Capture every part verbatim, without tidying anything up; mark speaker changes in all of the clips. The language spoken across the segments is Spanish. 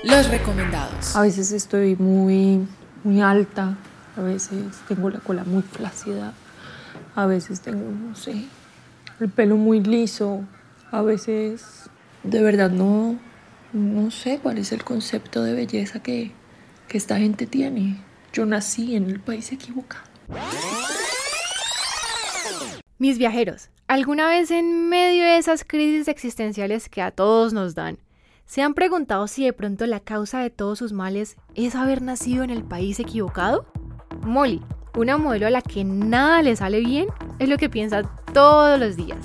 Speaker 1: Los recomendados.
Speaker 2: A veces estoy muy, muy alta, a veces tengo la cola muy flácida, a veces tengo, no sé, el pelo muy liso, a veces de verdad no, no sé cuál es el concepto de belleza que, que esta gente tiene. Yo nací en el país equivocado.
Speaker 3: Mis viajeros, ¿alguna vez en medio de esas crisis existenciales que a todos nos dan, se han preguntado si de pronto la causa de todos sus males es haber nacido en el país equivocado? Molly, una modelo a la que nada le sale bien, es lo que piensa todos los días.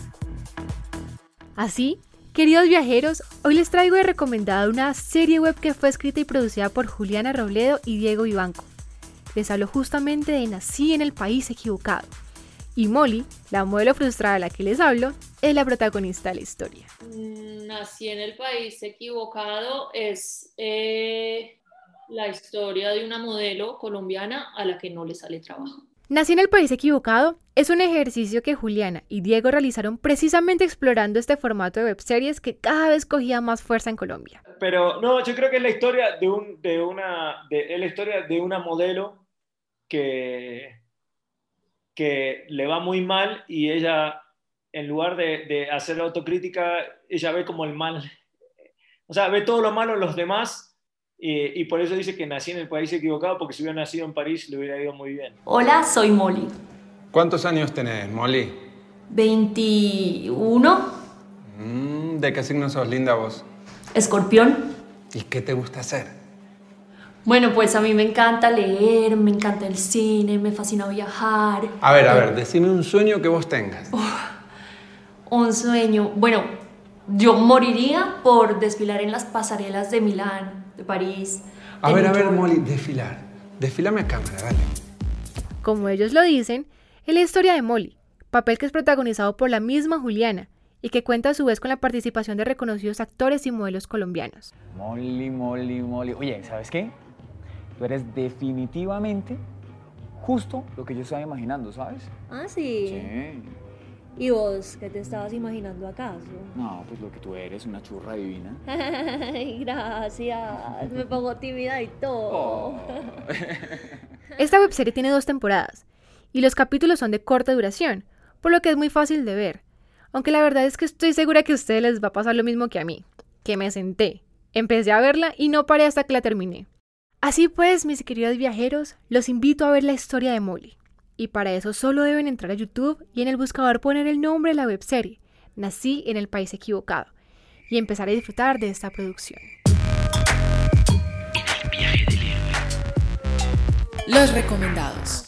Speaker 3: Así, queridos viajeros, hoy les traigo de recomendada una serie web que fue escrita y producida por Juliana Robledo y Diego Vivanco. Les hablo justamente de Nací en el país equivocado. Y Molly, la modelo frustrada a la que les hablo, es la protagonista de la historia.
Speaker 4: Nací en el país equivocado es eh, la historia de una modelo colombiana a la que no le sale trabajo.
Speaker 3: Nací en el país equivocado es un ejercicio que Juliana y Diego realizaron precisamente explorando este formato de webseries que cada vez cogía más fuerza en Colombia.
Speaker 5: Pero no, yo creo que es la historia de, un, de, una, de, es la historia de una modelo que... que le va muy mal y ella, en lugar de, de hacer autocrítica, ella ve como el mal, o sea, ve todo lo malo en los demás y, y por eso dice que nací en el país equivocado, porque si hubiera nacido en París le hubiera ido muy bien.
Speaker 6: Hola, soy Molly.
Speaker 7: ¿Cuántos años tenés, Molly?
Speaker 6: veintiuno.
Speaker 7: Mm, ¿De qué signo sos, linda vos?
Speaker 6: Escorpión.
Speaker 7: ¿Y qué te gusta hacer?
Speaker 6: Bueno, pues a mí me encanta leer, me encanta el cine, me fascina viajar.
Speaker 7: A ver, a ver, decime un sueño que vos tengas.
Speaker 6: Uf, un sueño. Bueno, yo moriría por desfilar en las pasarelas de Milán, de París.
Speaker 7: A
Speaker 6: de
Speaker 7: ver, a
Speaker 6: New
Speaker 7: ver,
Speaker 6: York.
Speaker 7: Molly, desfilar. Desfilame a cámara, dale.
Speaker 3: Como ellos lo dicen, es la historia de Molly, papel que es protagonizado por la misma Juliana y que cuenta a su vez con la participación de reconocidos actores y modelos colombianos.
Speaker 8: Molly, Molly, Molly. Oye, ¿sabes qué? Tú eres definitivamente justo lo que yo estaba imaginando, ¿sabes?
Speaker 9: Ah, sí.
Speaker 8: Sí.
Speaker 9: ¿Y vos qué te estabas imaginando acaso?
Speaker 8: No, pues lo que tú eres, una churra divina.
Speaker 9: Ay, gracias. Me pongo tímida y todo.
Speaker 8: Oh.
Speaker 3: Esta webserie tiene dos temporadas y los capítulos son de corta duración, por lo que es muy fácil de ver. Aunque la verdad es que estoy segura que a ustedes les va a pasar lo mismo que a mí, que me senté, empecé a verla y no paré hasta que la terminé. Así pues, mis queridos viajeros, los invito a ver la historia de Molly. Y para eso solo deben entrar a YouTube y en el buscador poner el nombre de la webserie, Nací en el país equivocado, y empezar a disfrutar de esta producción.
Speaker 1: Los recomendados.